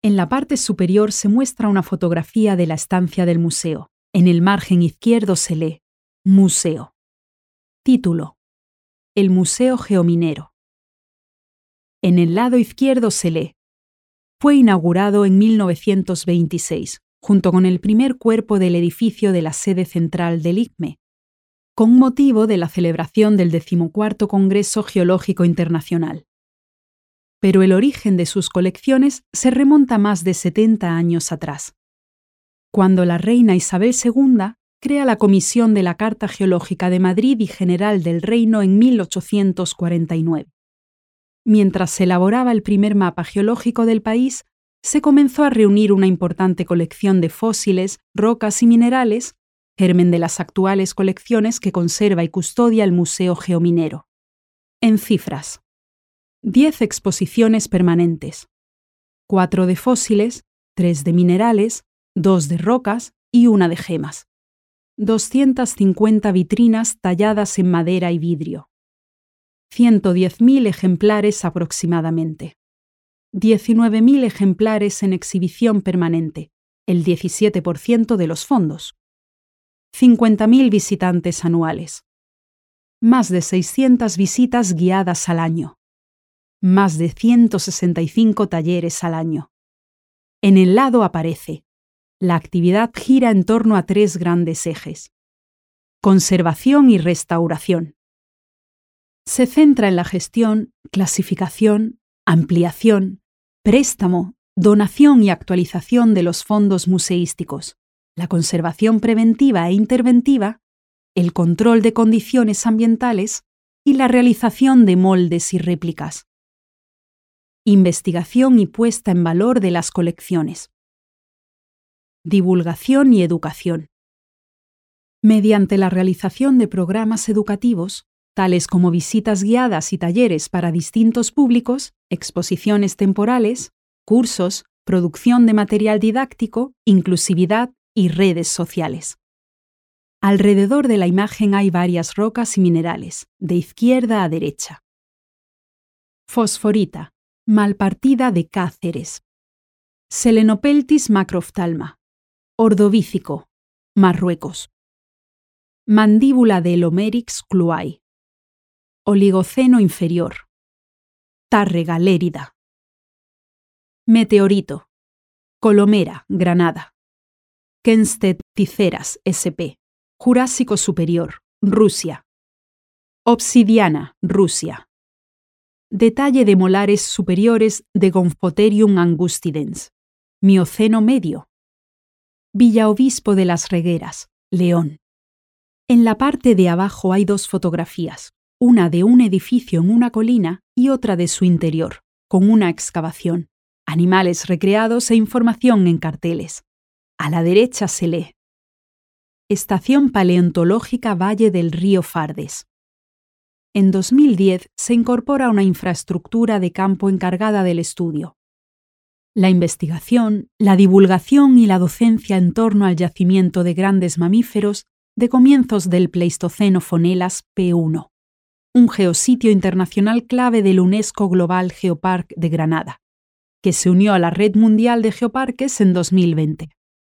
En la parte superior se muestra una fotografía de la estancia del museo. En el margen izquierdo se lee Museo. Título: El Museo Geominero. En el lado izquierdo se lee: fue inaugurado en 1926, junto con el primer cuerpo del edificio de la sede central del ICME, con motivo de la celebración del 14º Congreso Geológico Internacional. Pero el origen de sus colecciones se remonta más de 70 años atrás, cuando la reina Isabel II crea la Comisión de la Carta Geológica de Madrid y General del Reino en 1849. Mientras se elaboraba el primer mapa geológico del país, se comenzó a reunir una importante colección de fósiles, rocas y minerales, germen de las actuales colecciones que conserva y custodia el Museo Geominero. En cifras: 10 exposiciones permanentes, 4 de fósiles, 3 de minerales, 2 de rocas y 1 de gemas. 250 vitrinas talladas en madera y vidrio. 110.000 ejemplares aproximadamente. 19.000 ejemplares en exhibición permanente, el 17% de los fondos. 50.000 visitantes anuales. Más de 600 visitas guiadas al año. Más de 165 talleres al año. En el lado aparece: la actividad gira en torno a 3 grandes ejes: conservación y restauración. Se centra en la gestión, clasificación, ampliación, préstamo, donación y actualización de los fondos museísticos, la conservación preventiva e interventiva, el control de condiciones ambientales y la realización de moldes y réplicas. Investigación y puesta en valor de las colecciones. Divulgación y educación. Mediante la realización de programas educativos, tales como visitas guiadas y talleres para distintos públicos, exposiciones temporales, cursos, producción de material didáctico, inclusividad y redes sociales. Alrededor de la imagen hay varias rocas y minerales, de izquierda a derecha. Fosforita, malpartida de Cáceres. Selenopeltis macrophthalma. Ordovícico, Marruecos. Mandíbula de Elomerix cluai. Oligoceno inferior. Tárrega lérida. Meteorito. Colomera, Granada. Kensted Ticeras sp. Jurásico superior, Rusia. Obsidiana, Rusia. Detalle de molares superiores de Gomphotherium angustidens. Mioceno medio. Villaobispo de las Regueras, León. En la parte de abajo hay 2 fotografías, una de un edificio en una colina y otra de su interior, con una excavación, animales recreados e información en carteles. A la derecha se lee: Estación Paleontológica Valle del Río Fardes. En 2010 se incorpora una infraestructura de campo encargada del estudio. La investigación, la divulgación y la docencia en torno al yacimiento de grandes mamíferos de comienzos del Pleistoceno Fonelas P1, un geositio internacional clave del UNESCO Global Geopark de Granada, que se unió a la Red Mundial de Geoparques en 2020.